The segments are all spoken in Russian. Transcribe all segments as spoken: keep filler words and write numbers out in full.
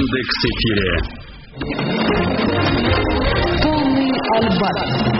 Яндекс.Эфире. Полный альбат.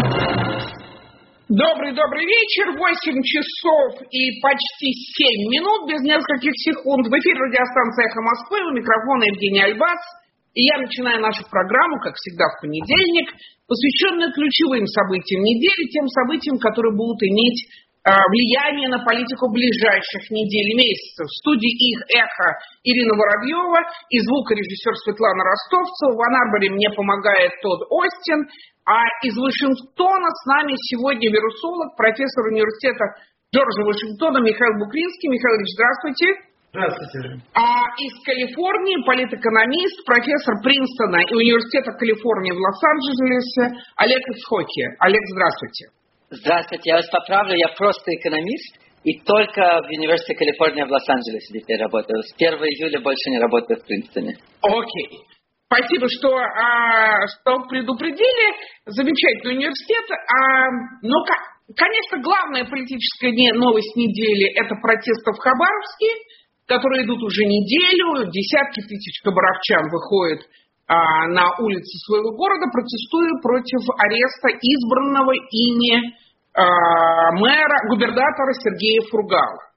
Добрый-добрый вечер, восемь часов и почти семь минут, без нескольких секунд. В эфире радиостанция «Эхо Москвы», у микрофона Евгений Альбац. И я начинаю нашу программу, как всегда, в понедельник, посвященную ключевым событиям недели, тем событиям, которые будут иметь э, влияние на политику ближайших недель и месяцев. В студии их «Эхо» Ирина Воробьева и звукорежиссер Светлана Ростовцева. В Анн-Арборе мне помогает Тодд Остин. А из Вашингтона с нами сегодня вирусолог, профессор университета Джорджа Вашингтона Михаил Букринский. Михаил Ильич, здравствуйте. Здравствуйте. А из Калифорнии политэкономист, профессор Принстона и университета Калифорнии в Лос-Анджелесе Олег Ицхоки. Олег, здравствуйте. Здравствуйте, я вас поправлю, я просто экономист и только в университете Калифорния в Лос-Анджелесе теперь работаю. С первого июля больше не работаю в Принстоне. Окей. Спасибо, что, а, что предупредили. Замечательный университет. А, но, конечно, главная политическая новость недели – это протесты в Хабаровске, которые идут уже неделю. Десятки тысяч хабаровчан выходят а, на улицы своего города, протестуя против ареста избранного ими а, мэра, губернатора Сергея Фургала.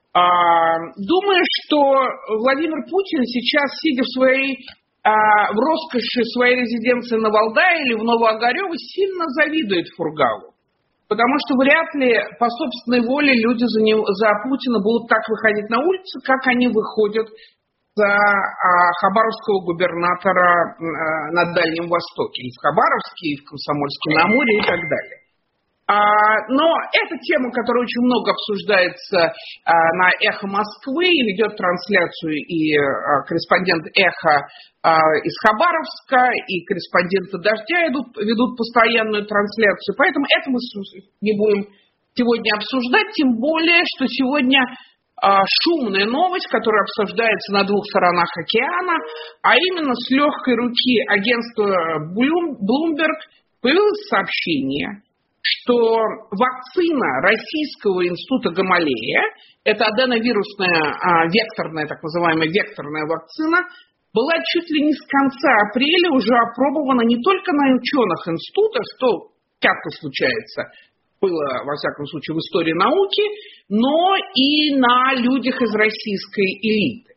А, думаю, что Владимир Путин сейчас, сидя в своей в роскоши своей резиденции на Валдае или в Новоогарево, сильно завидует Фургалу. Потому что вряд ли по собственной воле люди за, него, за Путина будут так выходить на улицы, как они выходят за а, хабаровского губернатора а, на Дальнем Востоке. И в Хабаровске, и в Комсомольске-на-Амуре и так далее. А, но это тема, которая очень много обсуждается а, на «Эхо Москвы», и ведет трансляцию и а, корреспондент «Эхо» а, из Хабаровска, и корреспонденты «Дождя» идут, ведут постоянную трансляцию. Поэтому это мы не будем сегодня обсуждать, тем более, что сегодня а, шумная новость, которая обсуждается на двух сторонах океана, а именно с легкой руки агентства Bloomberg появилось сообщение, что вакцина Российского института Гамалея, это аденовирусная, а, векторная, так называемая векторная вакцина, была чуть ли не с конца апреля уже опробована не только на ученых института, что часто случается, было, во всяком случае, в истории науки, но и на людях из российской элиты.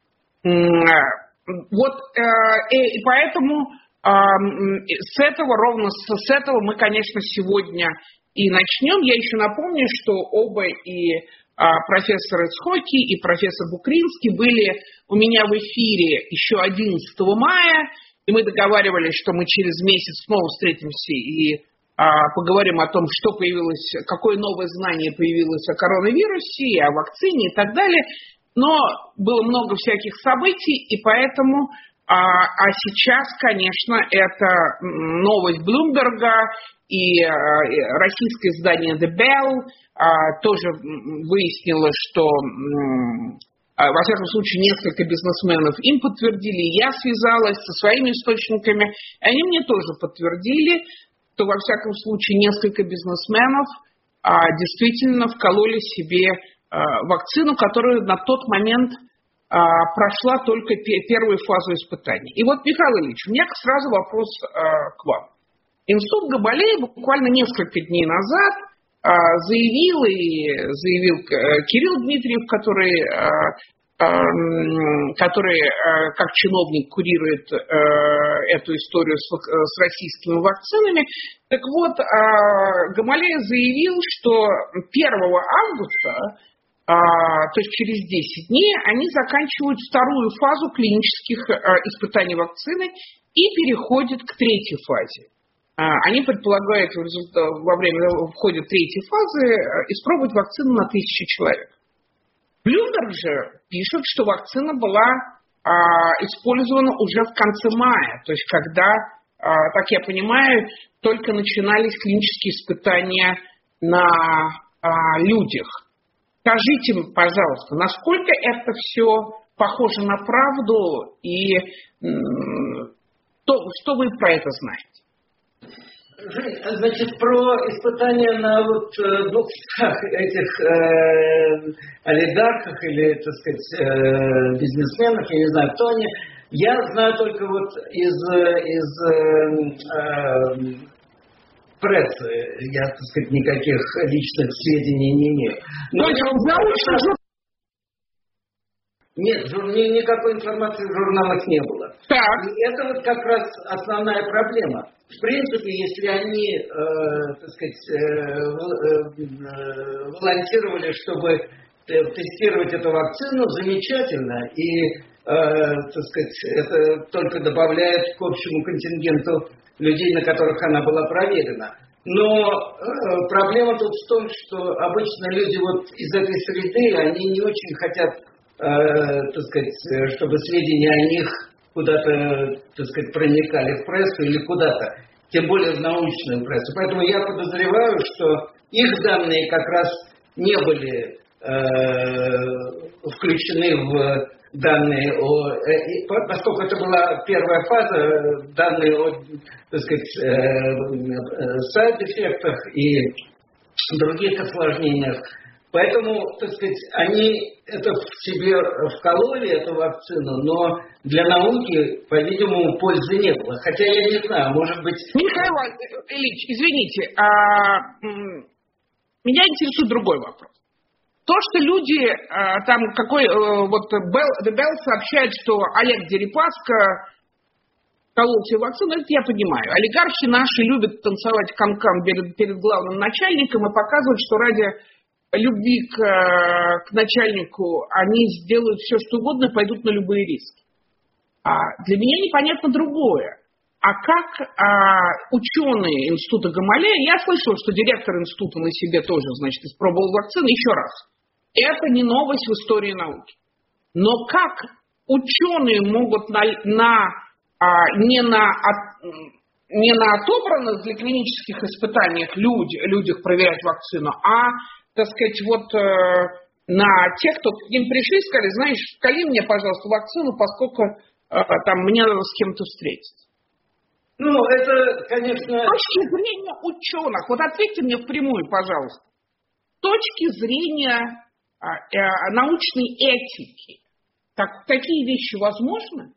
Вот, и поэтому с этого, ровно с этого мы, конечно, сегодня и начнем. Я еще напомню, что оба и профессор Ицхоки, и профессор Букринский были у меня в эфире еще одиннадцатого мая, и мы договаривались, что мы через месяц снова встретимся и поговорим о том, что появилось, какое новое знание появилось о коронавирусе, и о вакцине и так далее. Но было много всяких событий, и поэтому... А, а сейчас, конечно, это новость Блумберга и а, российское издание The Bell а, тоже выяснило, что, а, во всяком случае, несколько бизнесменов им подтвердили. Я связалась со своими источниками, и они мне тоже подтвердили, что, во всяком случае, несколько бизнесменов а, действительно вкололи себе а, вакцину, которую на тот момент прошла только первую фазу испытаний. И вот, Михаил Ильич, у меня сразу вопрос а, к вам. Институт Гамалея буквально несколько дней назад а, заявил, и заявил Кирилл Дмитриев, который, а, а, который а, как чиновник курирует а, эту историю с, с российскими вакцинами. Так вот, а, Гамалея заявил, что первого августа, А, то есть через десять дней, они заканчивают вторую фазу клинических а, испытаний вакцины и переходят к третьей фазе. А, они предполагают в результате, во время входа третьей фазы а, испробовать вакцину на тысячу человек. Bloomberg же пишет, что вакцина была а, использована уже в конце мая, то есть когда, а, так я понимаю, только начинались клинические испытания на а, людях. Скажите, пожалуйста, насколько это все похоже на правду и что, что вы про это знаете? Значит, про испытания на вот двух этих э, олигархах или, так сказать, э, бизнесменах, я не знаю, кто они, Я знаю только вот из, из э, э, прессы, я, так сказать, никаких личных сведений не имею. Но я научно... Нет, жур... никакой информации в журналах не было. Так. И это вот как раз основная проблема. В принципе, если они, э, так сказать, э, э, волонтировали, чтобы тестировать эту вакцину, замечательно. И, э, так сказать, это только добавляет к общему контингенту людей, на которых она была проверена. Но э, проблема тут в том, что обычно люди вот из этой среды, они не очень хотят, э, так сказать, чтобы сведения о них куда-то, так сказать, проникали в прессу или куда-то, тем более в научную прессу. Поэтому я подозреваю, что их данные как раз не были э, включены в данные о... Э, поскольку это была первая фаза, данные о, так сказать, э, сайд-эффектах и других осложнениях. Поэтому, так сказать, они это в себе вкололи, эту вакцину, но для науки, по-видимому, пользы не было. Хотя я не знаю, может быть... Михаил Ильич, извините, а, меня интересует другой вопрос. То, что люди, а, там, какой, вот, The Bell сообщает, что Олег Дерипаска колол себе вакцину, это я понимаю. Олигархи наши любят танцевать канкан перед, перед главным начальником и показывать, что ради любви к, к начальнику они сделают все, что угодно, и пойдут на любые риски. А для меня непонятно другое. А как а, ученые института Гамалея, я слышала, что директор института на себе тоже, значит, испробовал вакцину, еще раз. Это не новость в истории науки. Но как ученые могут на, на, а, не, на от, не на отобранных для клинических испытаний люди, людях проверять вакцину, а, так сказать, вот э, на тех, кто к ним пришли, сказали, знаешь, вколи мне, пожалуйста, вакцину, поскольку э, там мне надо с кем-то встретиться. Ну, это, конечно... С точки зрения ученых, вот ответьте мне впрямую, пожалуйста, с точки зрения э, э, научной этики, так, такие вещи возможны?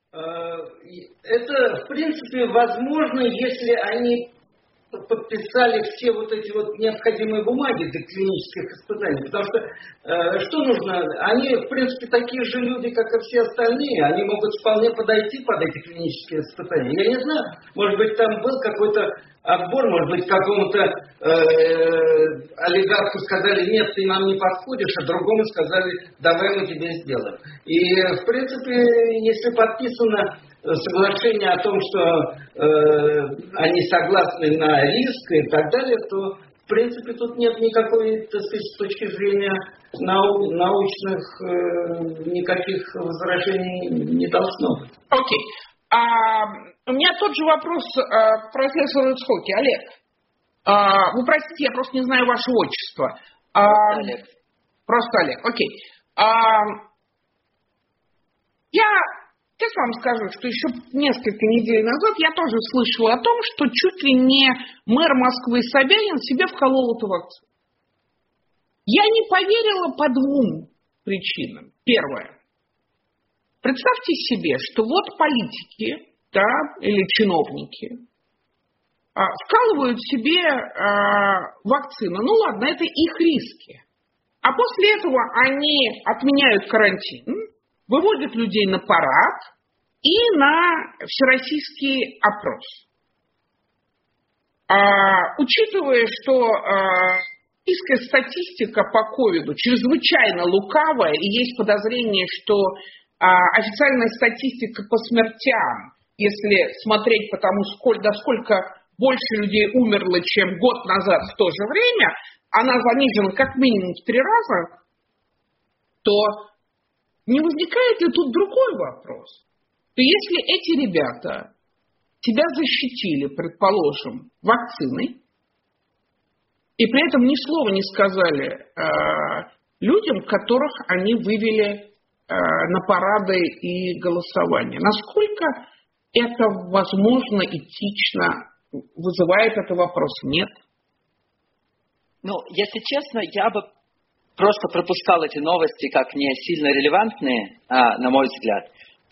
Это, в принципе, возможно, если они подписали все вот эти вот необходимые бумаги для клинических испытаний. Потому что э, что нужно? Они, в принципе, такие же люди, как и все остальные. Они могут вполне подойти под эти клинические испытания. Я не знаю, может быть, там был какой-то отбор, может быть, какому-то э, олигарху сказали, нет, ты нам не подходишь, а другому сказали, давай мы тебе сделаем. И, в принципе, если подписано соглашение о том, что э, они согласны на риск и так далее, то, в принципе, тут нет никакой, так сказать, с точки зрения нау- научных э, никаких возражений не должно быть. Окей. Okay. А, у меня тот же вопрос а, к профессору Ицхоки. Олег, а, вы простите, я просто не знаю ваше отчество. А, просто Олег. Просто Олег, окей. Okay. А, я... Сейчас вам скажу, что еще несколько недель назад я тоже слышала о том, что чуть ли не мэр Москвы Собянин себе вколол эту вакцину. Я не поверила по двум причинам. Первое. Представьте себе, что вот политики, да, или чиновники а, вкалывают себе а, вакцину. Ну ладно, это их риски. А после этого они отменяют карантин, выводят людей на парад и на всероссийский опрос. А, учитывая, что а, российская статистика по ковиду чрезвычайно лукавая, и есть подозрение, что а, официальная статистика по смертям, если смотреть по тому, сколь, до сколько больше людей умерло, чем год назад в то же время, она занижена как минимум в три раза, то не возникает ли тут другой вопрос? То если эти ребята тебя защитили, предположим, вакциной, и при этом ни слова не сказали э, людям, которых они вывели э, на парады и голосование, насколько это возможно, этично, вызывает это вопрос? Нет? Ну, если честно, я бы просто пропускал эти новости как не сильно релевантные, а, на мой взгляд.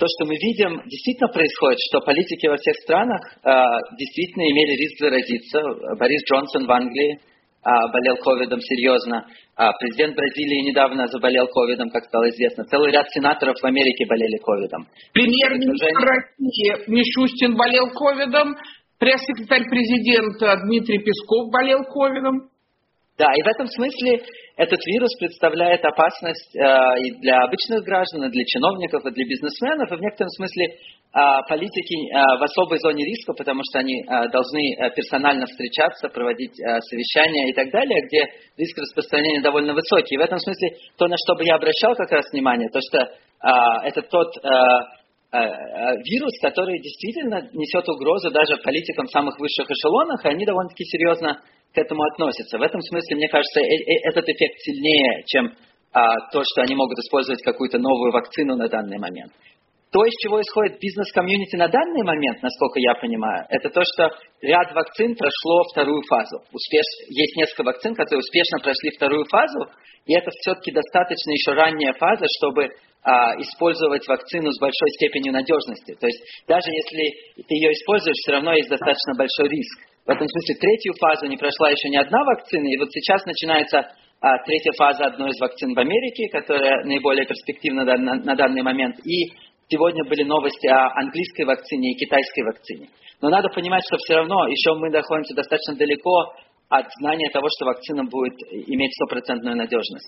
то, что мы видим, действительно происходит, что политики во всех странах э, действительно имели риск заразиться. Борис Джонсон в Англии э, болел ковидом серьезно. Э, президент Бразилии недавно заболел ковидом, как стало известно. Целый ряд сенаторов в Америке болели ковидом. Премьер-министр России Мишустин болел ковидом. Пресс-секретарь президента Дмитрий Песков болел ковидом. Да, и в этом смысле этот вирус представляет опасность э, и для обычных граждан, и для чиновников, и для бизнесменов, и в некотором смысле э, политики э, в особой зоне риска, потому что они э, должны э, персонально встречаться, проводить э, совещания и так далее, где риск распространения довольно высокий. И в этом смысле то, на что бы я обращал как раз внимание, то, что э, это тот э, э, вирус, который действительно несет угрозу даже политикам в самых высших эшелонах, и они довольно-таки серьезно к этому относятся. В этом смысле, мне кажется, этот эффект сильнее, чем а, то, что они могут использовать какую-то новую вакцину на данный момент. То, из чего исходит бизнес-комьюнити на данный момент, насколько я понимаю, это то, что ряд вакцин прошло вторую фазу. Успеш... Есть несколько вакцин, которые успешно прошли вторую фазу, и это все-таки достаточно еще ранняя фаза, чтобы а, использовать вакцину с большой степенью надежности. То есть даже если ты ее используешь, все равно есть достаточно большой риск. В этом смысле третью фазу не прошла еще ни одна вакцина, и вот сейчас начинается а, третья фаза одной из вакцин в Америке, которая наиболее перспективна на, на, на данный момент. И сегодня были новости о английской вакцине и китайской вакцине. Но надо понимать, что все равно еще мы находимся достаточно далеко от знания того, что вакцина будет иметь стопроцентную надежность.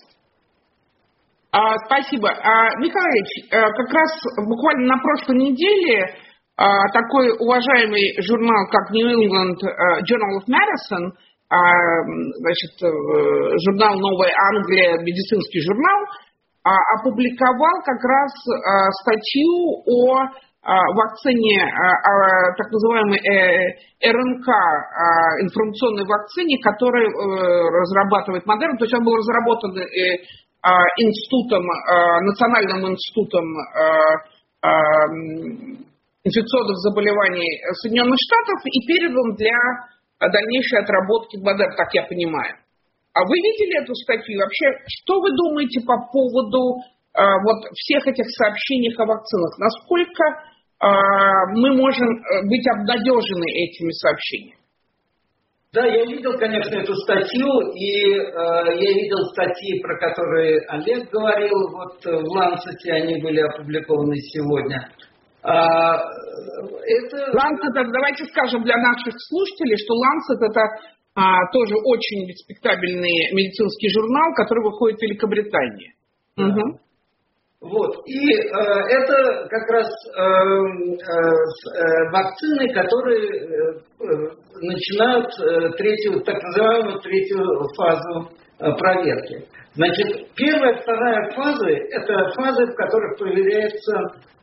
А, спасибо. А, Михаил Ильич, как раз буквально на прошлой неделе такой уважаемый журнал, как New England Journal of Medicine, значит, журнал «Новая Англия», медицинский журнал, опубликовал как раз статью о вакцине, о так называемой эр эн ка, информационной вакцине, которую разрабатывает Модерна. То есть он был разработан институтом, Национальным институтом инфекционных заболеваний Соединенных Штатов и передан для дальнейшей отработки Модерн, так я понимаю. А вы видели эту статью? Вообще, что вы думаете по поводу э, вот всех этих сообщений о вакцинах? Насколько э, мы можем быть обнадежены этими сообщениями? Да, я видел, конечно, эту статью, и э, я видел статьи, про которые Олег говорил, вот в Lancet они были опубликованы сегодня. А, это... Lancet, давайте скажем для наших слушателей, что Lancet это а, тоже очень респектабельный медицинский журнал, который выходит в Великобритании. Да. Угу. Вот. И э, это как раз э, э, вакцины, которые э, начинают э, третью, так называемую третью фазу э, проверки. Значит, первая, вторая фазы – это фазы, в которых проверяется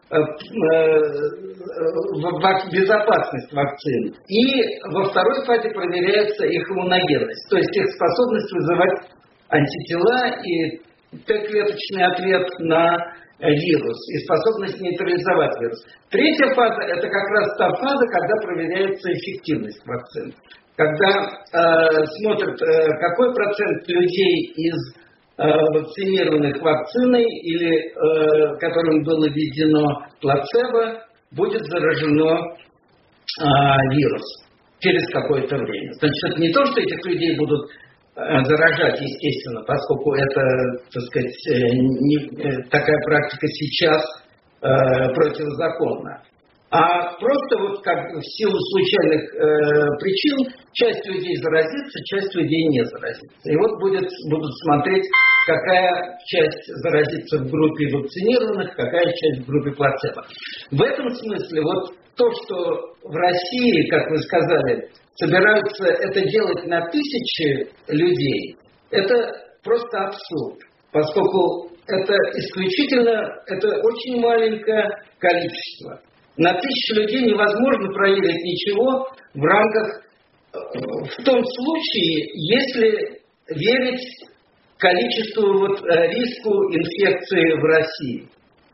безопасность вакцин. И во второй фазе проверяется их иммуногенность, то есть их способность вызывать антитела и Т-клеточный ответ на вирус и способность нейтрализовать вирус. Третья фаза – это как раз та фаза, когда проверяется эффективность вакцин. Когда э, смотрят, э, какой процент людей из вакцинированных вакциной или э, которым было введено плацебо, будет заражено э, вирус через какое-то время. Значит, это не то, что этих людей будут э, заражать, естественно, поскольку это, так сказать, э, не, э, такая практика сейчас э, противозаконна. А просто вот как в силу случайных э, причин часть людей заразится, часть людей не заразится. И вот будет, будут смотреть, какая часть заразится в группе вакцинированных, какая часть в группе плацебо. В этом смысле вот то, что в России, как вы сказали, собираются это делать на тысячи людей, это просто абсурд, поскольку это исключительно, это очень маленькое количество. На тысячу людей невозможно проверить ничего в рамках, в том случае, если верить количеству, вот, риску инфекции в России.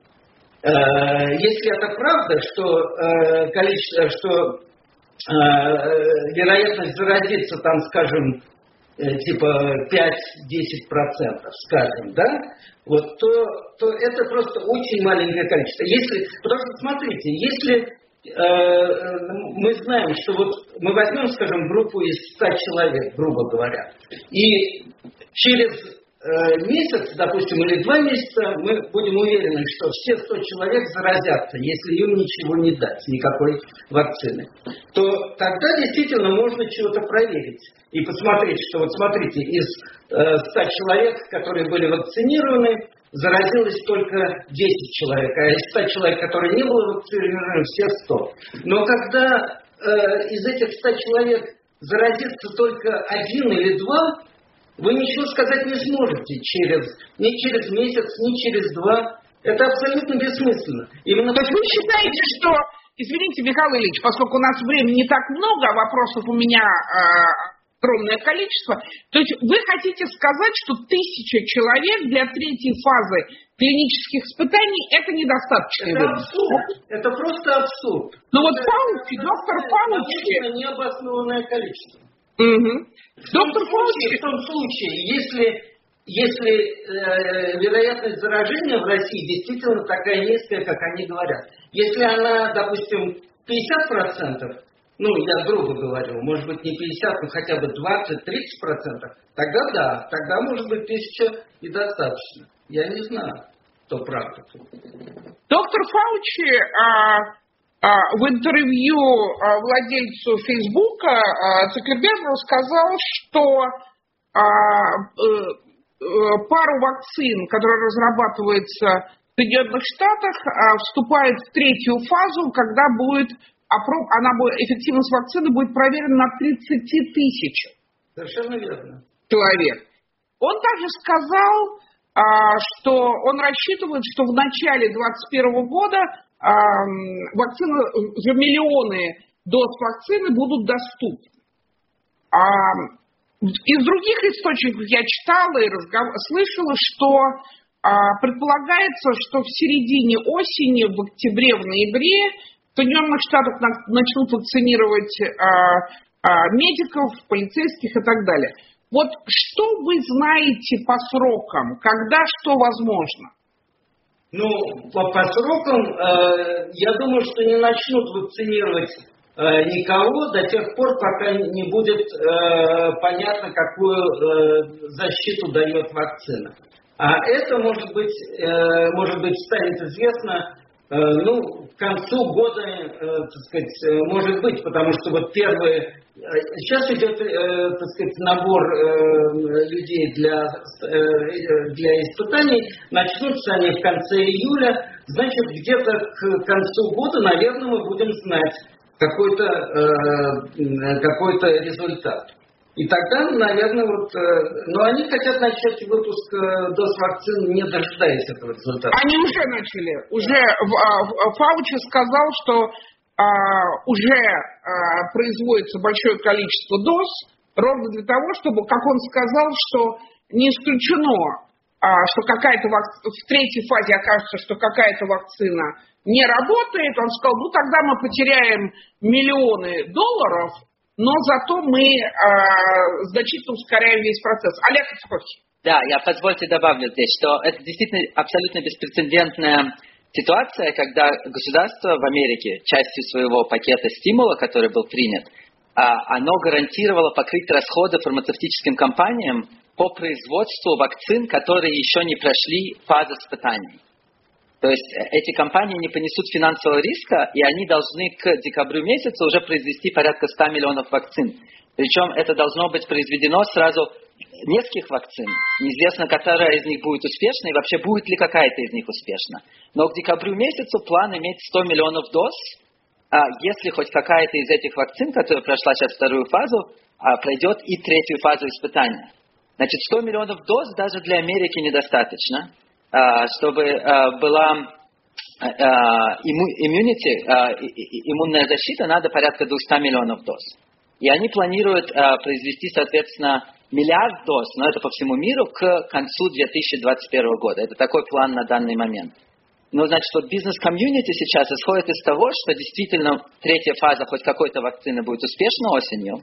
Если это правда, что, количество, что вероятность заразиться, там, скажем, типа пять-десять процентов, скажем, да, вот, то, то это просто очень маленькое количество. Если, потому что, смотрите, если э, мы знаем, что вот мы возьмем, скажем, группу из ста человек, грубо говоря, и через месяц, допустим, или два месяца, мы будем уверены, что все сто человек заразятся, если им ничего не дать, никакой вакцины, то тогда действительно можно чего-то проверить и посмотреть, что вот смотрите, из э, ста человек, которые были вакцинированы, заразилось только десять человек, а из ста человек, которые не были вакцинированы, все сто. Но когда э, из этих ста человек заразится только один или два, вы ничего сказать не сможете через, ни через месяц, ни через два. Это абсолютно бессмысленно. Именно То есть вы считаете, что... Извините, Михаил Ильич, поскольку у нас времени не так много, а вопросов у меня э, огромное количество, то есть вы хотите сказать, что тысяча человек для третьей фазы клинических испытаний это недостаточно? Это абсурд. Это просто абсурд. Ну вот Фаучи, доктор Фаучи... Это необоснованное количество. Угу. Доктор Фаучи, в том случае, если, если э, вероятность заражения в России действительно такая низкая, как они говорят, если она, допустим, пятьдесят процентов, ну, я грубо говорю, может быть не пятьдесят, но хотя бы двадцать-тридцать процентов, тогда да, тогда может быть тысяча и достаточно. Я не знаю, что правда. Доктор Фаучи... А... В интервью владельцу Фейсбука Цукербергу сказал, что пару вакцин, которые разрабатываются в Соединенных Штатах, вступает в третью фазу, когда будет она будет, эффективность вакцины будет проверена на тридцати тысячах Совершенно верно. человек. Он также сказал, что он рассчитывает, что в начале двадцать первого года вакцины, уже миллионы доз вакцины будут доступны. А из других источников я читала и разгов... слышала, что а, предполагается, что в середине осени, в октябре, в ноябре в Соединенных Штатах на... начнут вакцинировать а, а, медиков, полицейских и так далее. Вот что вы знаете по срокам, когда что возможно? Ну, по, по срокам, э, я думаю, что не начнут вакцинировать э, никого до тех пор, пока не будет э, понятно, какую э, защиту дает вакцина. А это, может быть, э, может быть, станет известно, э, ну, к концу года, э, так сказать, э, может быть, потому что вот первые... Сейчас идет, э, так сказать, набор э, людей для, э, для испытаний. Начнутся они в конце июля. Значит, где-то к концу года, наверное, мы будем знать какой-то, э, какой-то результат. И тогда, наверное, вот... Э, но они хотят начать выпуск э, доз вакцин, не дожидаясь этого результата. Они уже начали. Уже Фаучи сказал, что... Uh, уже uh, производится большое количество доз, ровно для того, чтобы, как он сказал, что не исключено, uh, что какая-то вак... в третьей фазе окажется, что какая-то вакцина не работает. Он сказал, ну тогда мы потеряем миллионы долларов, но зато мы uh, значительно ускоряем весь процесс. Олег Ицховский. Да, я позвольте добавлю здесь, что это действительно абсолютно беспрецедентная ситуация, когда государство в Америке частью своего пакета стимула, который был принят, оно гарантировало покрыть расходы фармацевтическим компаниям по производству вакцин, которые еще не прошли фазу испытаний. То есть эти компании не понесут финансового риска, и они должны к декабрю месяцу уже произвести порядка ста миллионов вакцин. Причем это должно быть произведено сразу нескольких вакцин. Неизвестно, которая из них будет успешна, и вообще будет ли какая-то из них успешна. Но к декабрю месяцу план иметь сто миллионов доз, а если хоть какая-то из этих вакцин, которая прошла сейчас вторую фазу, пройдет и третью фазу испытания. Значит, сто миллионов доз даже для Америки недостаточно, чтобы была иммунити, иммунная защита, надо порядка двести миллионов доз. И они планируют произвести, соответственно, миллиард доз, но это по всему миру, к концу две тысячи двадцать первого года. Это такой план на данный момент. Но, значит, вот бизнес-комьюнити сейчас исходит из того, что действительно третья фаза хоть какой-то вакцины будет успешна осенью,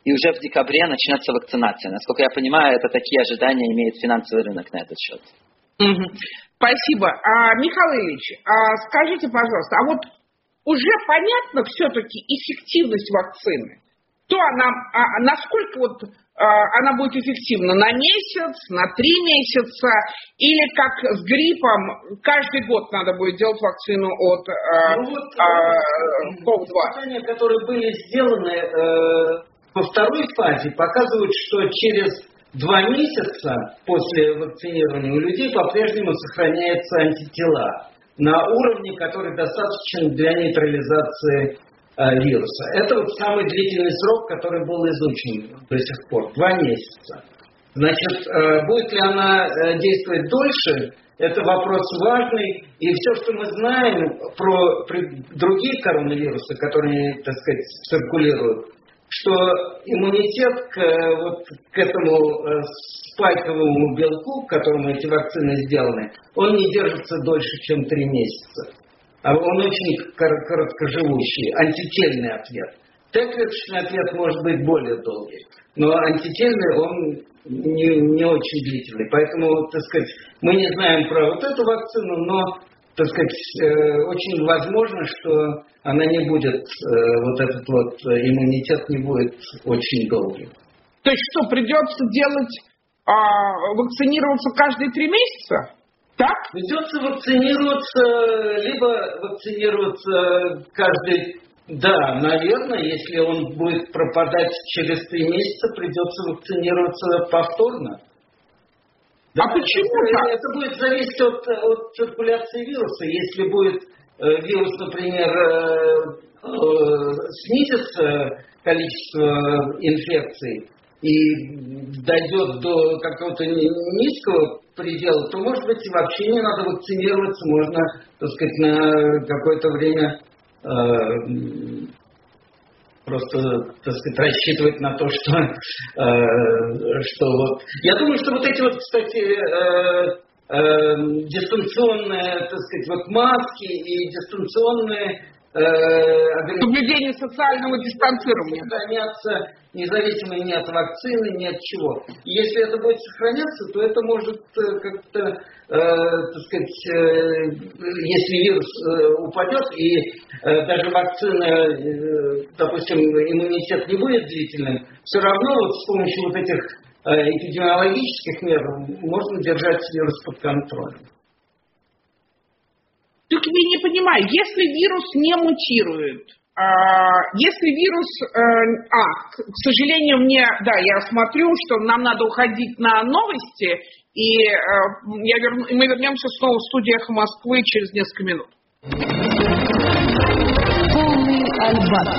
и уже в декабре начнется вакцинация. Насколько я понимаю, это такие ожидания имеет финансовый рынок на этот счет. Угу. Спасибо. А, Михаил Ильич, а скажите, пожалуйста, а вот уже понятно все-таки эффективность вакцины? То она, а, насколько вот а, она будет эффективна? На месяц, на три месяца? Или как с гриппом, каждый год надо будет делать вакцину от а, ну, вот, а, ков два? Испытания, которые были сделаны э, во второй фазе, показывают, что через два месяца после вакцинирования у людей по-прежнему сохраняются антитела на уровне, который достаточен для нейтрализации э, вируса. Это вот самый длительный срок, который был изучен до сих пор, два месяца. Значит, э, будет ли она э, действовать дольше, это вопрос важный. И все, что мы знаем про, про другие коронавирусы, которые, так сказать, циркулируют, что иммунитет к, вот, к этому э, спайковому белку, к которому эти вакцины сделаны, он не держится дольше, чем три месяца. А он очень кор- короткоживущий, антительный ответ. Т-клеточный ответ может быть более долгий, но антительный он не, не очень длительный. Поэтому, так сказать, мы не знаем про вот эту вакцину, но, так сказать, э, очень возможно, что она не будет, э, вот этот вот иммунитет не будет очень долгим. То есть что, придется делать, а, вакцинироваться каждые три месяца? Так? Придется вакцинироваться, либо вакцинироваться каждый... Да, наверное, если он будет пропадать через три месяца, придется вакцинироваться повторно. А да, почему это, так? Это будет зависеть от, от циркуляции вируса. Если будет э, вирус, например, э, э, снизится количество инфекций и дойдет до какого-то низкого предела, то, может быть, и вообще не надо вакцинироваться, можно, так сказать, на какое-то время э, просто, так сказать, рассчитывать на то, что, э, что вот... Я думаю, что вот эти вот, кстати, э, э, дистанционные, так сказать, вот маски и дистанционные... Э, соблюдение социального дистанцирования. Сохраняться независимо ни от вакцины, ни от чего. И если это будет сохраняться, то это может как-то, э, так сказать, э, если вирус э, упадет и э, даже вакцина, э, допустим, иммунитет не будет длительным, все равно вот с помощью вот этих э, эпидемиологических мер можно держать вирус под контролем. Только я не понимаю, если вирус не мутирует, если вирус, а, к сожалению, мне, да, я смотрю, что нам надо уходить на новости, и я верну, мы вернемся снова в студию «Эхо Москвы» через несколько минут. Полный альбат.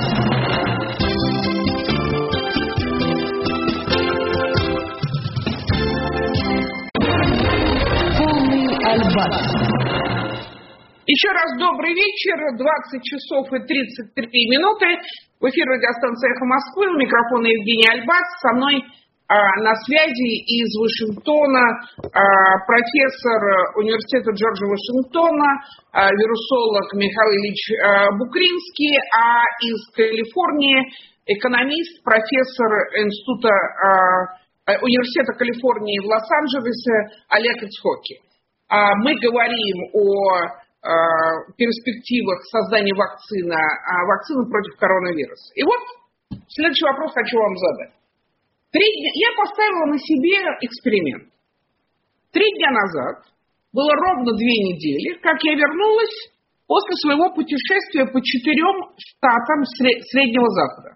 Полный альбат. Еще раз добрый вечер, двадцать часов и тридцать три минуты. В эфире радиостанции «Эхо Москвы», у микрофона Евгений Альбат. Со мной а, на связи из Вашингтона а, профессор университета Джорджа Вашингтона, а, вирусолог Михаил Ильич а, Букринский, а из Калифорнии экономист, профессор института а, университета Калифорнии в Лос-Анджелесе Олег Ицхоки. А, мы говорим о перспективах создания вакцины, вакцины против коронавируса. И вот следующий вопрос хочу вам задать. Три дня, я поставила на себе эксперимент. Три дня назад, было ровно две недели, как я вернулась после своего путешествия по четырем штатам Среднего Запада.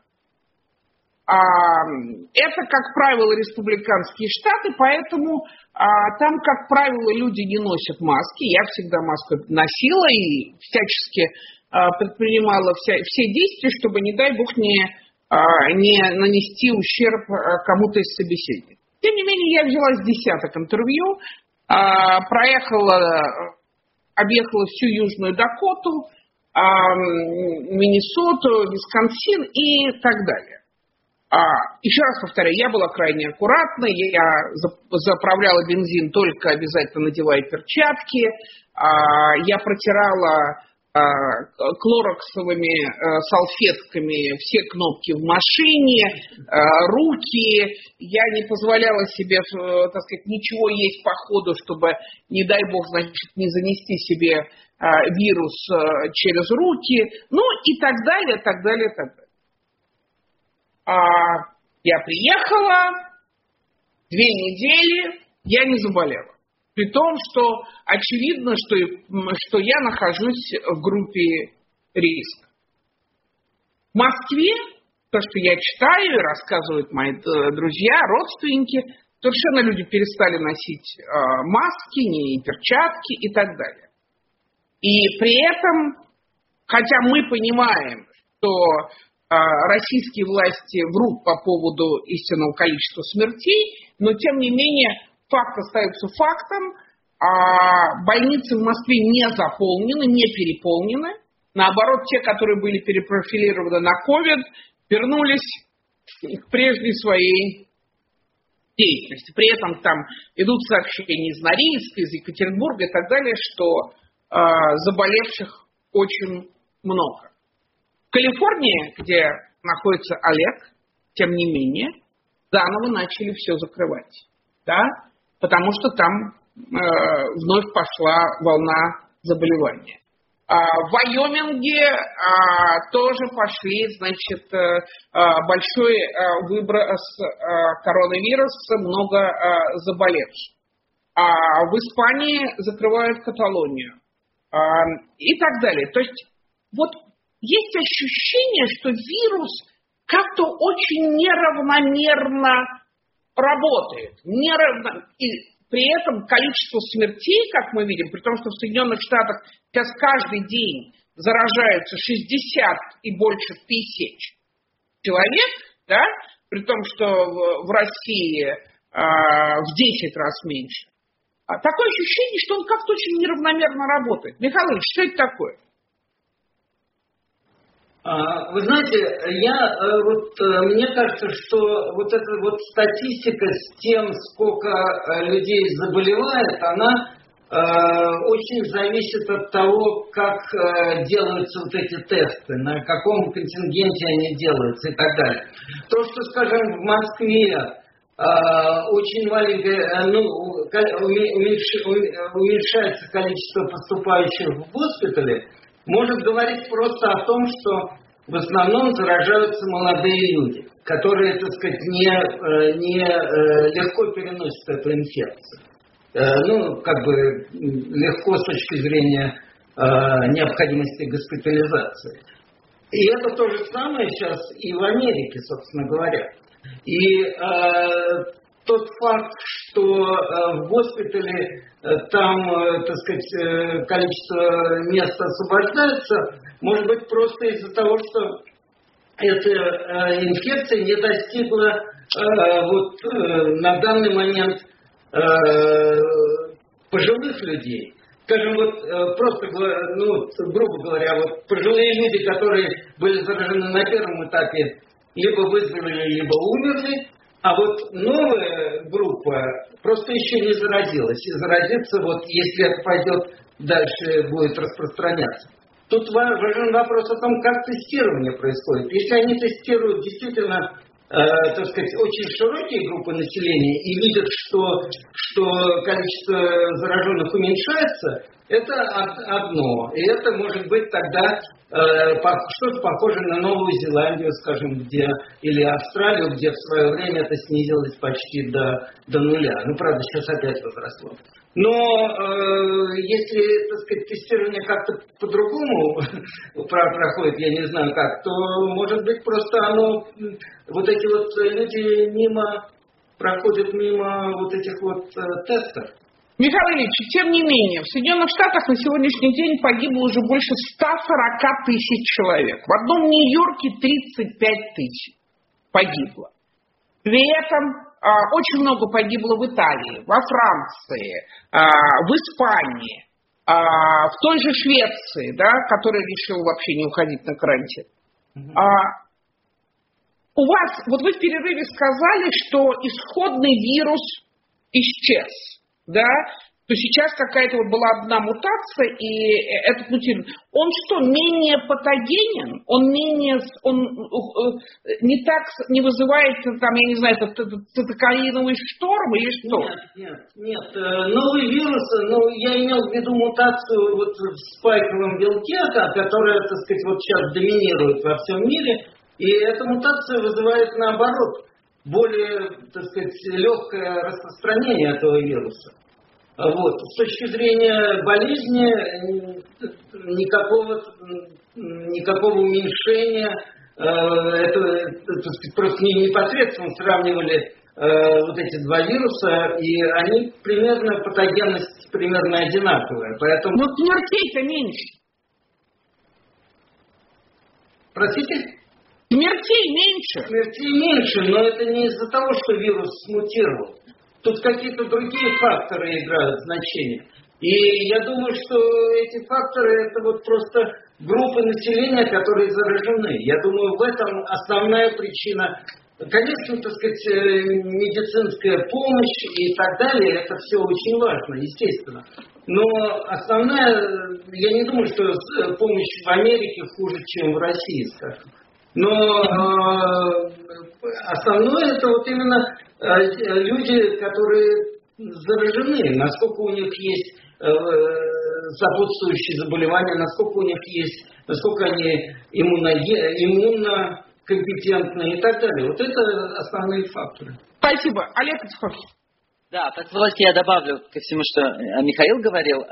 Это, как правило, республиканские штаты, поэтому а, там, как правило, люди не носят маски. Я всегда маску носила и всячески а, предпринимала вся, все действия, чтобы, не дай бог, не, а, не нанести ущерб а, кому-то из собеседников. Тем не менее, я взяла с десяток интервью, а, проехала, объехала всю Южную Дакоту, а, Миннесоту, Висконсин и так далее. А, еще раз повторяю, я была крайне аккуратной, я заправляла бензин только обязательно надевая перчатки, а, я протирала клороксовыми салфетками все кнопки в машине, руки. Я не позволяла себе, так сказать, ничего есть по ходу, чтобы, не дай бог, значит, не занести себе вирус через руки. Ну и так далее, так далее, так далее. Я приехала, две недели, я не заболела. При том, что очевидно, что, что я нахожусь в группе риска. В Москве, то, что я читаю и рассказывают мои друзья, родственники, совершенно люди перестали носить э, маски, не перчатки и так далее. И при этом, хотя мы понимаем, что э, российские власти врут по поводу истинного количества смертей, но тем не менее факт остается фактом, а больницы в Москве не заполнены, не переполнены. Наоборот, те, которые были перепрофилированы на ковид, вернулись к прежней своей деятельности. При этом там идут сообщения из Норильска, из Екатеринбурга и так далее, что э, заболевших очень много. В Калифорнии, где находится Олег, тем не менее, заново начали все закрывать. Да? Потому что там э, вновь пошла волна заболевания. А в Вайоминге а, тоже пошли, значит, а, большой а, выброс а, коронавируса, много а, заболевших. А в Испании закрывают Каталонию а, и так далее. То есть вот есть ощущение, что вирус как-то очень неравномерно работает. Неравно... И при этом количество смертей, как мы видим, при том, что в Соединенных Штатах сейчас каждый день заражаются шестьдесят и больше тысяч человек, да, при том, что в, в России а, в десять раз меньше. А такое ощущение, что он как-то очень неравномерно работает. Михаил Ильич, что это такое? Вы знаете, я, вот, мне кажется, что вот эта вот статистика с тем, сколько людей заболевает, она э, очень зависит от того, как э, делаются вот эти тесты, на каком контингенте они делаются и так далее. То, что, скажем, в Москве э, очень маленькое, ну, уменьш, уменьшается количество поступающих в госпитали, может говорить просто о том, что в основном заражаются молодые люди, которые, так сказать, не, не легко переносят эту инфекцию. Ну, как бы легко с точки зрения необходимости госпитализации. И это то же самое сейчас и в Америке, собственно говоря. И э, тот факт, что э, в госпитале э, там, э, так сказать, э, количество мест освобождается, может быть просто из-за того, что эта э, инфекция не достигла э, вот, э, на данный момент э, пожилых людей. Скажем, вот э, просто, ну, грубо говоря, вот пожилые люди, которые были заражены на первом этапе, либо выздоровели, либо умерли, а вот новая группа просто еще не заразилась. И заразится, вот, если это пойдет дальше, будет распространяться. Тут важен вопрос о том, как тестирование происходит. Если они тестируют действительно, э, так сказать, очень широкие группы населения и видят, что, что количество зараженных уменьшается, это одно. И это может быть тогда что-то похожее на Новую Зеландию, скажем, где, или Австралию, где в свое время это снизилось почти до, до нуля. Ну, правда, сейчас опять возросло. Но э, если, так сказать, тестирование как-то по-другому проходит, я не знаю как, то, может быть, просто оно, вот эти вот люди мимо, проходят мимо вот этих вот э, тестов. Михаил Ильич, тем не менее, в Соединенных Штатах на сегодняшний день погибло уже больше ста сорока тысяч человек. В одном Нью-Йорке тридцать пять тысяч погибло. При этом а, очень много погибло в Италии, во Франции, а, в Испании, а, в той же Швеции, да, которая решила вообще не уходить на карантин. Mm-hmm. А, у вас, вот вы в перерыве сказали, что исходный вирус исчез. Да? то сейчас какая-то вот была одна мутация, и этот мутирован, он что, менее патогенен? Он менее, он не так, не вызывает, там, я не знаю, этот, этот цитокаиновый шторм или что? Нет, нет, нет. Новый вирус, ну, я имел в виду мутацию вот в спайковом белке, которая, так сказать, вот сейчас доминирует во всем мире, и эта мутация вызывает, наоборот, более, так сказать, легкое распространение этого вируса. Вот. С точки зрения болезни никакого, никакого уменьшения, э, это, так сказать, просто непосредственно сравнивали э, вот эти два вируса, и они примерно, патогенность примерно одинаковая. Поэтому... Но смертей-то меньше. Простите? Смертей меньше. Смертей меньше, но это не из-за того, что вирус смутировал. Тут какие-то другие факторы играют значение. И я думаю, что эти факторы это вот просто группы населения, которые заражены. Я думаю, в этом основная причина. Конечно, так сказать, медицинская помощь и так далее, это все очень важно, естественно. Но основная, я не думаю, что помощь в Америке хуже, чем в России, скажем. Но э, основное это вот именно э, люди, которые заражены, насколько у них есть э, сопутствующие заболевания, насколько у них есть, насколько они иммуно, иммунно компетентны и так далее. Вот это основные факторы. Спасибо. Олег Ицховский. Да, позвольте я добавлю ко всему, что Михаил говорил.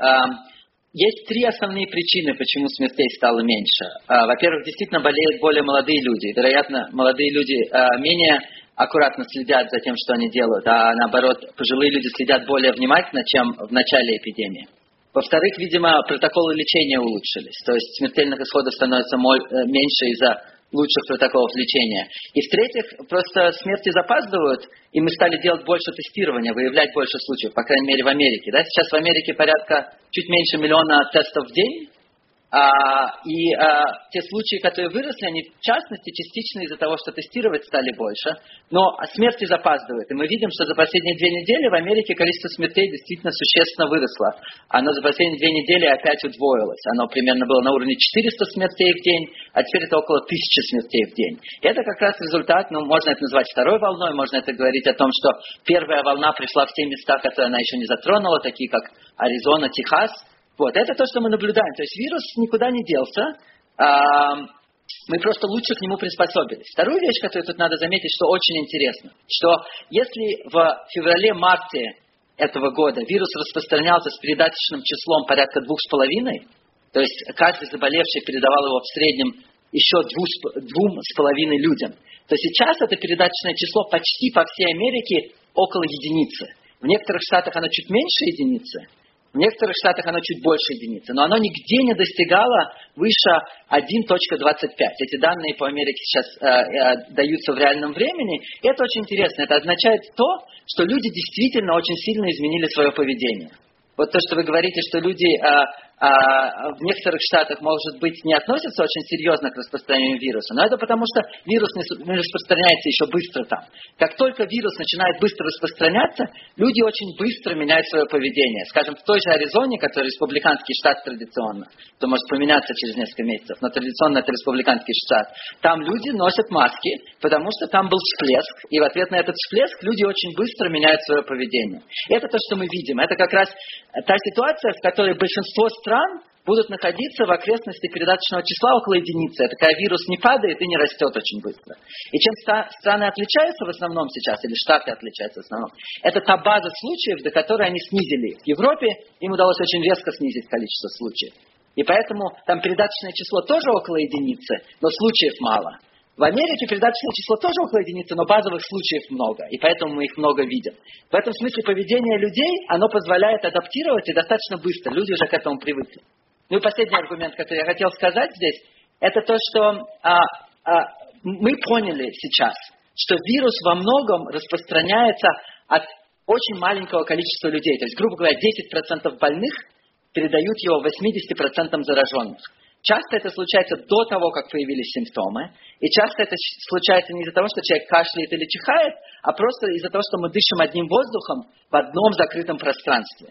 Есть три основные причины, почему смертей стало меньше. Во-первых, действительно болеют более молодые люди. Вероятно, молодые люди менее аккуратно следят за тем, что они делают, а наоборот, пожилые люди следят более внимательно, чем в начале эпидемии. Во-вторых, видимо, протоколы лечения улучшились. То есть смертельных исходов становится меньше из-за лучших протоколов лечения. И в-третьих, просто смерти запаздывают, и мы стали делать больше тестирования, выявлять больше случаев, по крайней мере в Америке. Да? Сейчас в Америке порядка чуть меньше миллиона тестов в день, а, и а, те случаи, которые выросли, они в частности частично из-за того, что тестировать стали больше, но смерти запаздывают. И мы видим, что за последние две недели в Америке количество смертей действительно существенно выросло. Оно за последние две недели опять удвоилось. Оно примерно было на уровне четыреста смертей в день, а теперь это около тысячи смертей в день. И это как раз результат, ну, можно это назвать второй волной, можно это говорить о том, что первая волна пришла в те места, которые она еще не затронула, такие как Аризона, Техас. Вот, это то, что мы наблюдаем. То есть вирус никуда не делся, а, мы просто лучше к нему приспособились. Вторую вещь, которую тут надо заметить, что очень интересно, что если в феврале-марте этого года вирус распространялся с передаточным числом порядка двух с половиной, то есть каждый заболевший передавал его в среднем еще дву, двум с половиной людям, то сейчас это передаточное число почти по всей Америке около единицы. В некоторых штатах оно чуть меньше единицы, в некоторых штатах оно чуть больше единицы, но оно нигде не достигало выше один целых двадцать пять. Эти данные по Америке сейчас э, э, даются в реальном времени, и это очень интересно. Это означает то, что люди действительно очень сильно изменили свое поведение. Вот то, что вы говорите, что люди э, э, в некоторых штатах, может быть, не относятся очень серьезно к распространению вируса, но это потому, что вирус не распространяется еще быстро там. Как только вирус начинает быстро распространяться, люди очень быстро меняют свое поведение. Скажем, в той же Аризоне, который республиканский штат традиционно, то может поменяться через несколько месяцев, но традиционно это республиканский штат, там люди носят маски, потому что там был всплеск, и в ответ на этот всплеск люди очень быстро меняют свое поведение. Это то, что мы видим. Это как раз та ситуация, в которой большинство стран будут находиться в окрестности передаточного числа около единицы. Это когда вирус не падает и не растет очень быстро. И чем ста- страны отличаются в основном сейчас, или штаты отличаются в основном, это та база случаев, до которой они снизили. В Европе им удалось очень резко снизить количество случаев. И поэтому там передаточное число тоже около единицы, но случаев мало. В Америке передаточное число тоже около единицы, но базовых случаев много, и поэтому мы их много видим. В этом смысле поведение людей, оно позволяет адаптировать и достаточно быстро. Люди уже к этому привыкли. Ну и последний аргумент, который я хотел сказать здесь, это то, что а, а, мы поняли сейчас, что вирус во многом распространяется от очень маленького количества людей. То есть, грубо говоря, десять процентов больных передают его восемьдесят процентов зараженных. Часто это случается до того, как появились симптомы, и часто это случается не из-за того, что человек кашляет или чихает, а просто из-за того, что мы дышим одним воздухом в одном закрытом пространстве.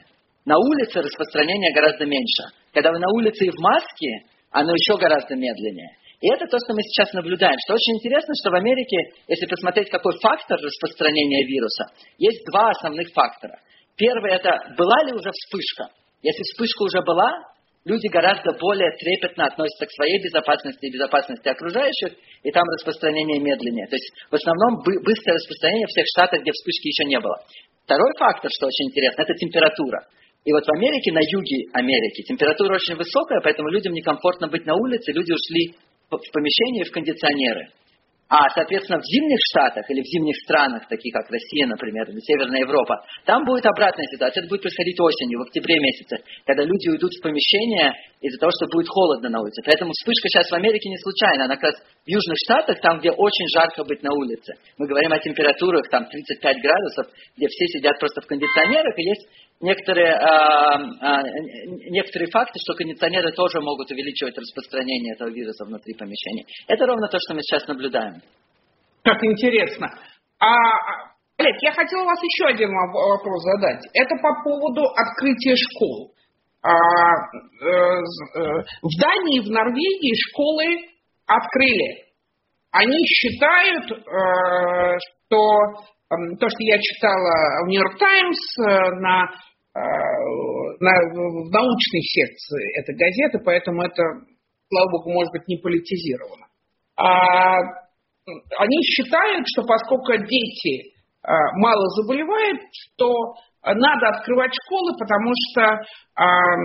На улице распространение гораздо меньше. Когда вы на улице и в маске, оно еще гораздо медленнее. И это то, что мы сейчас наблюдаем. Что очень интересно, что в Америке, если посмотреть, какой фактор распространения вируса, есть два основных фактора. Первый – это была ли уже вспышка. Если вспышка уже была, люди гораздо более трепетно относятся к своей безопасности и безопасности окружающих, и там распространение медленнее. То есть в основном быстрое распространение в тех штатах, где вспышки еще не было. Второй фактор, что очень интересно, это температура. И вот в Америке, на юге Америки, температура очень высокая, поэтому людям некомфортно быть на улице, люди ушли в помещение в кондиционеры. А, соответственно, в зимних штатах или в зимних странах, таких как Россия, например, или Северная Европа, там будет обратная ситуация. Это будет происходить осенью, в октябре месяце, когда люди уйдут в помещение из-за того, что будет холодно на улице. Поэтому вспышка сейчас в Америке не случайна. Она как раз в южных штатах, там, где очень жарко быть на улице. Мы говорим о температурах там тридцать пять градусов, где все сидят просто в кондиционерах, и есть некоторые, а, а, некоторые факты, что кондиционеры тоже могут увеличивать распространение этого вируса внутри помещений. Это ровно то, что мы сейчас наблюдаем. Как интересно. А, Олег, я хотела вас еще один вопрос задать. Это по поводу открытия школ. А, э, э, в Дании и в Норвегии школы открыли. Они считают, э, что э, то, что я читала в Нью-Йорк Таймс на, э, на, в научной секции этой газеты, поэтому это, слава богу, может быть, не политизировано. А, они считают, что поскольку дети э, мало заболевают, что надо открывать школы, потому что э,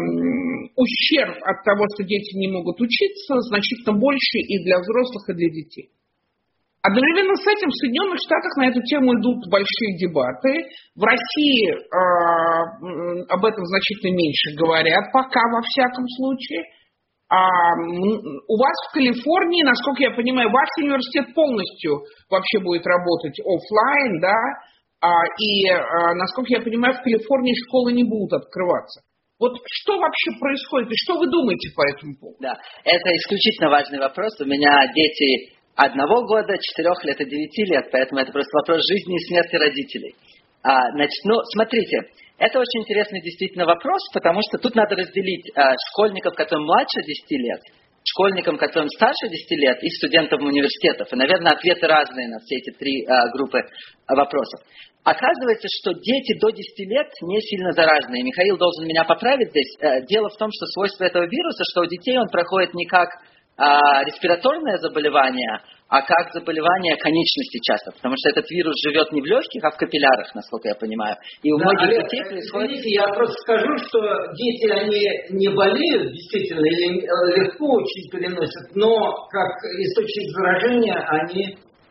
ущерб от того, что дети не могут учиться, значительно больше и для взрослых, и для детей. Одновременно с этим в Соединенных Штатах на эту тему идут большие дебаты. В России э, об этом значительно меньше говорят, пока во всяком случае. А у вас в Калифорнии, насколько я понимаю, ваш университет полностью вообще будет работать офлайн, да? А, и, а, насколько я понимаю, в Калифорнии школы не будут открываться. Вот что вообще происходит и что вы думаете по этому поводу? Да, это исключительно важный вопрос. У меня дети одного года, четырех лет и девяти лет, поэтому это просто вопрос жизни и смерти родителей. А, значит, ну, смотрите, это очень интересный действительно вопрос, потому что тут надо разделить а, школьников, которым младше десяти лет, школьникам, которым старше десяти лет, и студентам университетов. И, наверное, ответы разные на все эти три а, группы а, вопросов. Оказывается, что дети до десяти лет не сильно заразны. И Михаил должен меня поправить здесь. Дело в том, что свойство этого вируса, что у детей он проходит не как а, респираторное заболевание, а как заболевание конечностей часто. Потому что этот вирус живет не в легких, а в капиллярах, насколько я понимаю. И у да, многих Олег, детей происходит... Извините, я просто скажу, что дети, они не болеют, действительно, или легко очень переносят, но как источник заражения они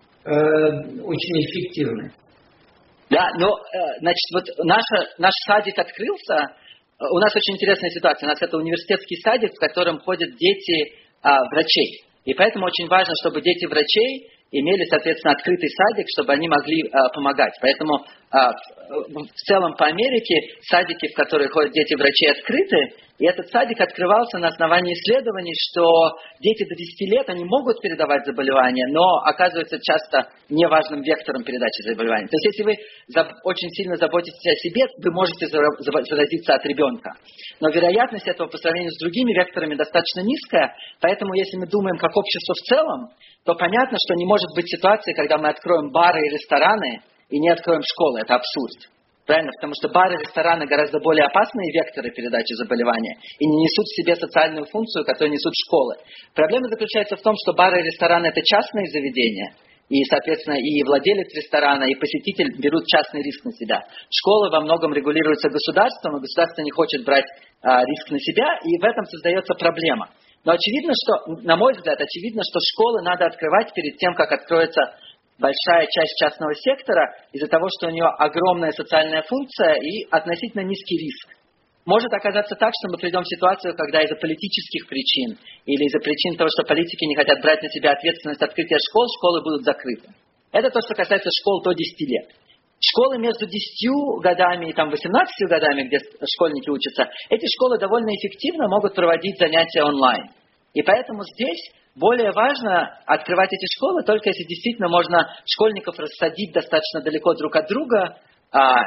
э, очень эффективны. Да, но, значит, вот наш, наш садик открылся, у нас очень интересная ситуация, у нас это университетский садик, в котором ходят дети а, врачей, и поэтому очень важно, чтобы дети врачей имели, соответственно, открытый садик, чтобы они могли а, помогать, поэтому а, в, в целом по Америке садики, в которые ходят дети врачей, открыты, и этот садик открывался на основании исследований, что дети до десяти лет, они могут передавать заболевания, но оказываются часто неважным вектором передачи заболеваний. То есть, если вы очень сильно заботитесь о себе, вы можете заразиться от ребенка. Но вероятность этого по сравнению с другими векторами достаточно низкая, поэтому если мы думаем как общество в целом, то понятно, что не может быть ситуации, когда мы откроем бары и рестораны и не откроем школы. Это абсурд. Правильно? Потому что бары и рестораны гораздо более опасные векторы передачи заболевания и не несут в себе социальную функцию, которую несут школы. Проблема заключается в том, что бары и рестораны – это частные заведения, и, соответственно, и владелец ресторана, и посетитель берут частный риск на себя. Школы во многом регулируются государством, и государство не хочет брать а, риск на себя, и в этом создается проблема. Но очевидно, что, на мой взгляд, очевидно, что школы надо открывать перед тем, как откроется большая часть частного сектора, из-за того, что у нее огромная социальная функция и относительно низкий риск. Может оказаться так, что мы придем в ситуацию, когда из-за политических причин или из-за причин того, что политики не хотят брать на себя ответственность открытия школ, школы будут закрыты. Это то, что касается школ до десяти лет. Школы между десятью годами и там, восемнадцатью годами, где школьники учатся, эти школы довольно эффективно могут проводить занятия онлайн. И поэтому здесь более важно открывать эти школы, только если действительно можно школьников рассадить достаточно далеко друг от друга, а,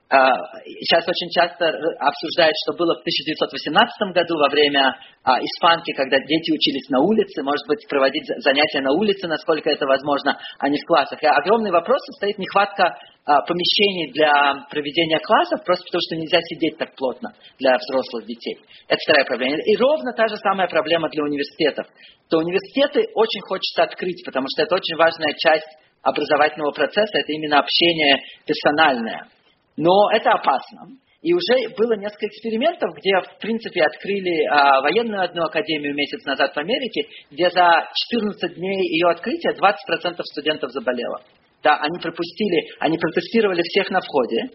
сейчас очень часто обсуждают, что было в тысяча девятьсот восемнадцатом году во время а, испанки, когда дети учились на улице, может быть, проводить занятия на улице, насколько это возможно, а не в классах. И огромный вопрос состоит нехватка а, помещений для проведения классов, просто потому что нельзя сидеть так плотно для взрослых детей. Это вторая проблема. И ровно та же самая проблема для университетов. То университеты очень хочется открыть, потому что это очень важная часть образовательного процесса, это именно общение персональное. Но это опасно. И уже было несколько экспериментов, где, в принципе, открыли а, военную одну академию месяц назад в Америке, где за четырнадцать дней ее открытия двадцать процентов студентов заболело. Да, они пропустили, они протестировали всех на входе,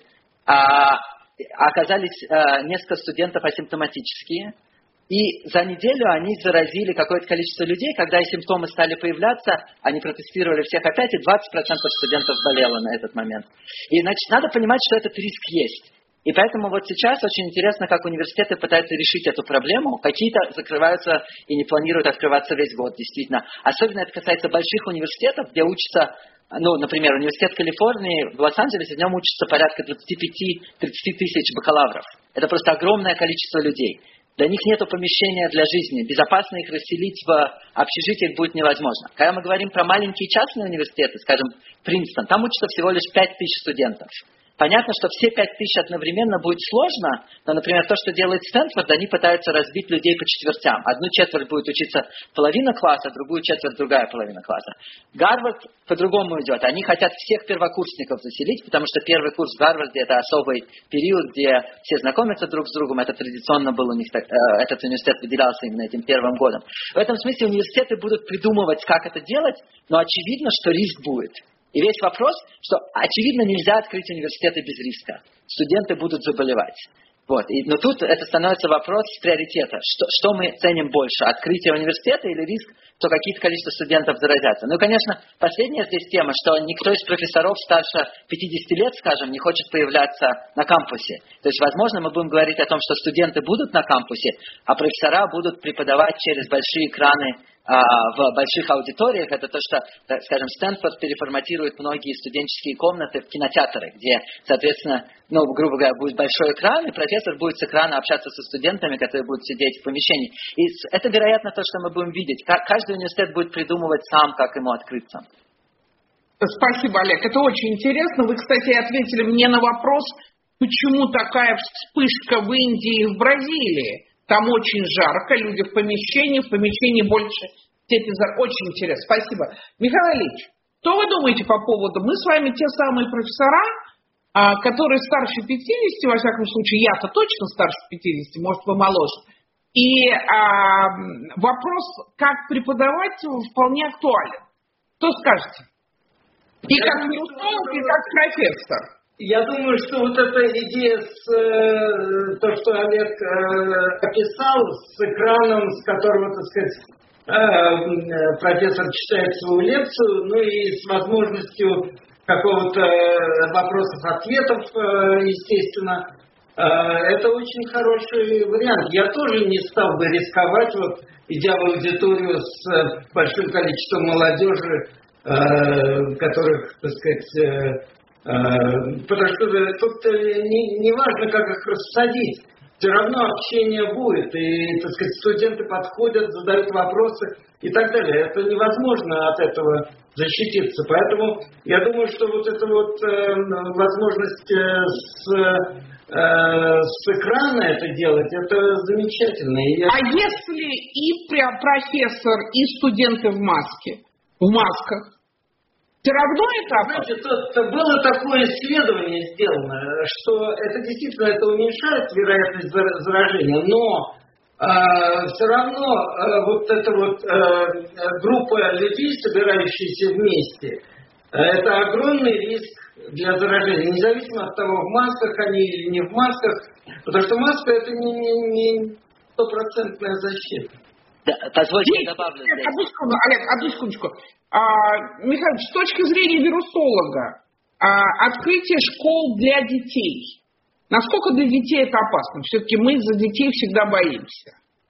а, оказались а, несколько студентов асимптоматические, и за неделю они заразили какое-то количество людей, когда и симптомы стали появляться, они протестировали всех опять, и двадцать процентов студентов болело на этот момент. И, значит, надо понимать, что этот риск есть. И поэтому вот сейчас очень интересно, как университеты пытаются решить эту проблему. Какие-то закрываются и не планируют открываться весь год, действительно. Особенно это касается больших университетов, где учатся, ну, например, университет Калифорнии в Лос-Анджелесе, в нем учатся порядка двадцать пять - тридцать тысяч бакалавров. Это просто огромное количество людей. Для них нет помещения для жизни. Безопасно их расселить в общежитиях будет невозможно. Когда мы говорим про маленькие частные университеты, скажем, Принстон, там учатся всего лишь пять тысяч студентов. Понятно, что все пять тысяч одновременно будет сложно, но, например, то, что делает Стэнфорд, они пытаются разбить людей по четвертям. Одну четверть будет учиться половина класса, другую четверть другая половина класса. Гарвард по-другому идет. Они хотят всех первокурсников заселить, потому что первый курс в Гарварде – это особый период, где все знакомятся друг с другом. Это традиционно был у них, так, э, этот университет выделялся именно этим первым годом. В этом смысле университеты будут придумывать, как это делать, но очевидно, что риск будет. И весь вопрос, что, очевидно, нельзя открыть университеты без риска. Студенты будут заболевать. Вот. И, но тут это становится вопрос приоритета. Что, что мы ценим больше? Открытие университета или риск, что какие-то количество студентов заразятся? Ну, конечно, последняя здесь тема, что никто из профессоров старше пятидесяти лет, скажем, не хочет появляться на кампусе. То есть, возможно, мы будем говорить о том, что студенты будут на кампусе, а профессора будут преподавать через большие экраны в больших аудиториях. Это то, что, скажем, Стэнфорд переформатирует многие студенческие комнаты в кинотеатры, где, соответственно, ну, грубо говоря, будет большой экран, и профессор будет с экрана общаться со студентами, которые будут сидеть в помещении. И это, вероятно, то, что мы будем видеть. Каждый университет будет придумывать сам, как ему открыться. Спасибо, Олег. Это очень интересно. Вы, кстати, ответили мне на вопрос, почему такая вспышка в Индии и в Бразилии. Там очень жарко, люди в помещении, в помещении больше степень зар. Очень интересно. Спасибо. Михаил Ильич, что вы думаете по поводу? Мы с вами те самые профессора, которые старше пятидесяти, во всяком случае, я-то точно старше пятидесяти, может, вы моложе. И а, вопрос, как преподавать, вполне актуален. Что скажете? И как неустойник, и как профессор. Я думаю, что вот эта идея, с, э, то, что Олег э, описал, с экраном, с которого, так сказать, э, профессор читает свою лекцию, ну и с возможностью какого-то вопросов-ответов, э, естественно, э, это очень хороший вариант. Я тоже не стал бы рисковать, вот, идя в аудиторию с большим количеством молодежи, э, которых, так сказать, э, потому что тут не, не важно, как их рассадить. Все равно общение будет. И, так сказать, студенты подходят, задают вопросы и так далее. Это невозможно от этого защититься. Поэтому я думаю, что вот эта вот э, возможность э, с, э, с экрана это делать, это замечательно. И я... А если и профессор, и студенты в маске, в масках? Все равно это... Знаете, тут было такое исследование сделано, что это действительно это уменьшает вероятность заражения, но э, все равно э, вот эта вот э, группа людей, собирающиеся вместе, э, это огромный риск для заражения, независимо от того, в масках они или не в масках, потому что маска это не стопроцентная защита. Да, позвольте, я добавлю здесь. Одну секунду, Олег, одну секундочку. А, Михаил, с точки зрения вирусолога, а, открытие школ для детей, насколько для детей это опасно? Все-таки мы за детей всегда боимся.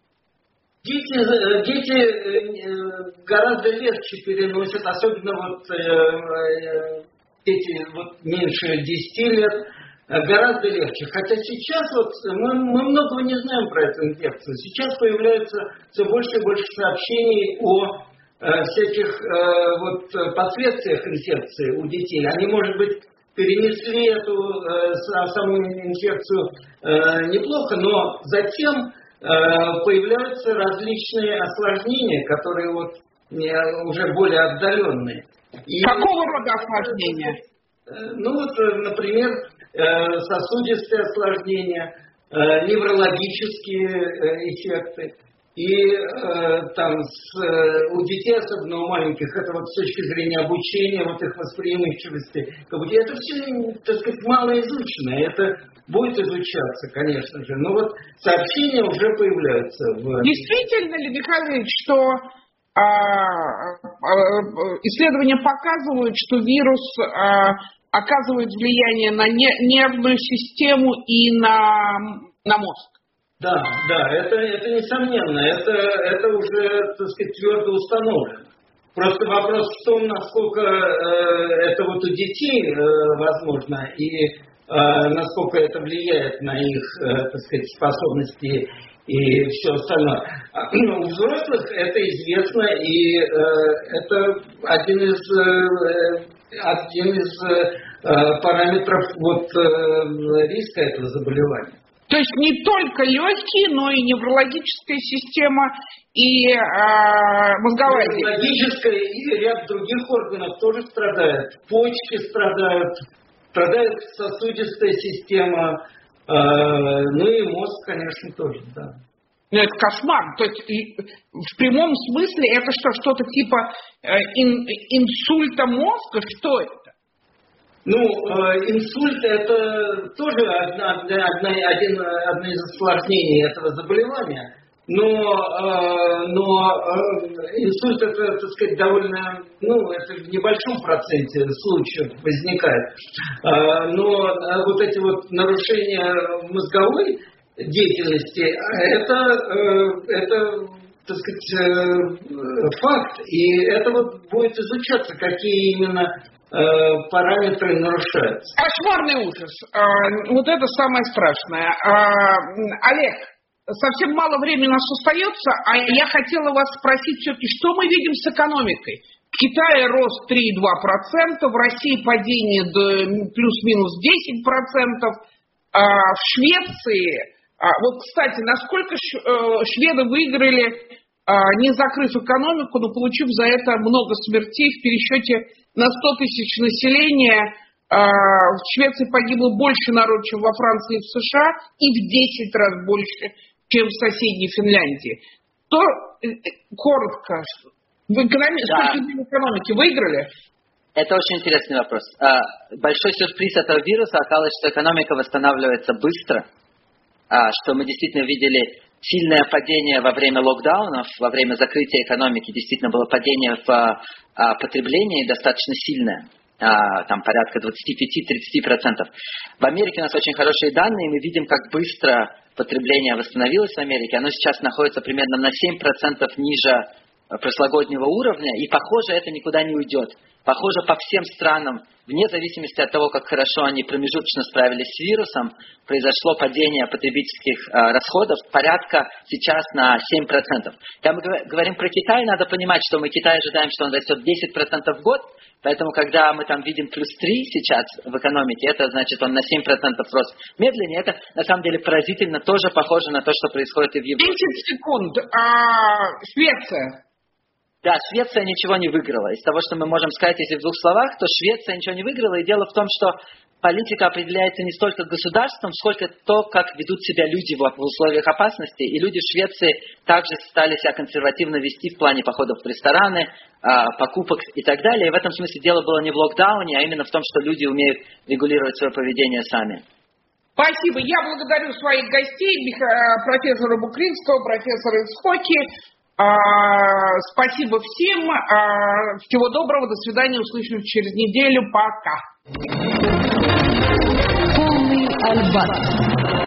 Дети, дети гораздо легче переносят, особенно вот дети вот меньше десяти лет, гораздо легче. Хотя сейчас вот мы, мы многого не знаем про эту инфекцию. Сейчас появляется все больше и больше сообщений о э, всяких э, вот, последствиях инфекции у детей. Они, может быть, перенесли эту э, саму инфекцию э, неплохо, но затем э, появляются различные осложнения, которые вот, э, уже более отдаленные. И, Какого рода осложнения? Э, ну вот, например, э, сосудистые осложнения, э, неврологические э, эффекты. И э, там с, э, у детей, особенно у маленьких, это вот с точки зрения обучения, вот их восприимчивости, как бы, это все, так сказать, малоизучено, это будет изучаться, конечно же. Но вот сообщения уже появляются. В... Действительно ли, Михаил Ильич, что а, а, исследования показывают, что вирус а, оказывает влияние на не, нервную систему и на, на мозг? Да, да, это, это несомненно, это, это уже, так сказать, твердо установлено. Просто вопрос в том, насколько э, это вот у детей э, возможно, и э, насколько это влияет на их, э, так сказать, способности и все остальное. А, у взрослых это известно, и э, это один из, э, один из э, параметров вот, э, риска этого заболевания. То есть не только легкие, но и неврологическая система, и э, мозговая система. Неврологическая и ряд других органов тоже страдают. Почки страдают, страдает сосудистая система, э, ну и мозг, конечно, тоже, да. Ну, это кошмар. То есть и в прямом смысле это что, что-то типа э, ин, инсульта мозга? Что это? Ну, э, инсульт это тоже одна, одна, один, одно из осложнений этого заболевания. Но, э, но э, инсульт это, так сказать, довольно, ну, это в небольшом проценте случаев возникает. Э, но э, вот эти вот нарушения мозговой деятельности, это, э, это, так сказать, э, факт. И это вот будет изучаться, какие именно параметры нарушаются. Кошмарный ужас. Вот это самое страшное. Олег, совсем мало времени у нас остается, а я хотела вас спросить все-таки, что мы видим с экономикой? В Китае рост три и два десятых процента, в России падение до плюс-минус десять процентов, в Швеции, вот, кстати, насколько шведы выиграли, не закрыв экономику, но получив за это много смертей в пересчете на сто тысяч населения. В Швеции погибло больше народу, чем во Франции и в США, и в десять раз больше, чем в соседней Финляндии. То, коротко, в экономи... да. С точки зрения экономики выиграли? Это очень интересный вопрос. Большой сюрприз этого вируса оказалось, что экономика восстанавливается быстро, что мы действительно видели сильное падение во время локдаунов, во время закрытия экономики, действительно было падение в а, потреблении достаточно сильное, а, там порядка двадцать пять - тридцать процентов. В Америке у нас очень хорошие данные, мы видим, как быстро потребление восстановилось в Америке. Оно сейчас находится примерно на семь процентов ниже прошлогоднего уровня, и, похоже, это никуда не уйдет. Похоже, по всем странам, вне зависимости от того, как хорошо они промежуточно справились с вирусом, произошло падение потребительских э, расходов порядка сейчас на семь процентов. Когда мы говорим про Китай, надо понимать, что мы Китай ожидаем, что он растет десять процентов в год, поэтому когда мы там видим плюс три сейчас в экономике, это значит, он на семь процентов рос медленнее. Это на самом деле поразительно, тоже похоже на то, что происходит и в Европе. десять секунд. А, Швеция. Да, Швеция ничего не выиграла. Из того, что мы можем сказать, если в двух словах, то Швеция ничего не выиграла. И дело в том, что политика определяется не столько государством, сколько то, как ведут себя люди в условиях опасности. И люди в Швеции также стали себя консервативно вести в плане походов в рестораны, покупок и так далее. И в этом смысле дело было не в локдауне, а именно в том, что люди умеют регулировать свое поведение сами. Спасибо. Я благодарю своих гостей, профессора Букринского, профессора Ицхоки. А, спасибо всем. А, всего доброго. До свидания. Услышимся через неделю. Пока. Полный альбат.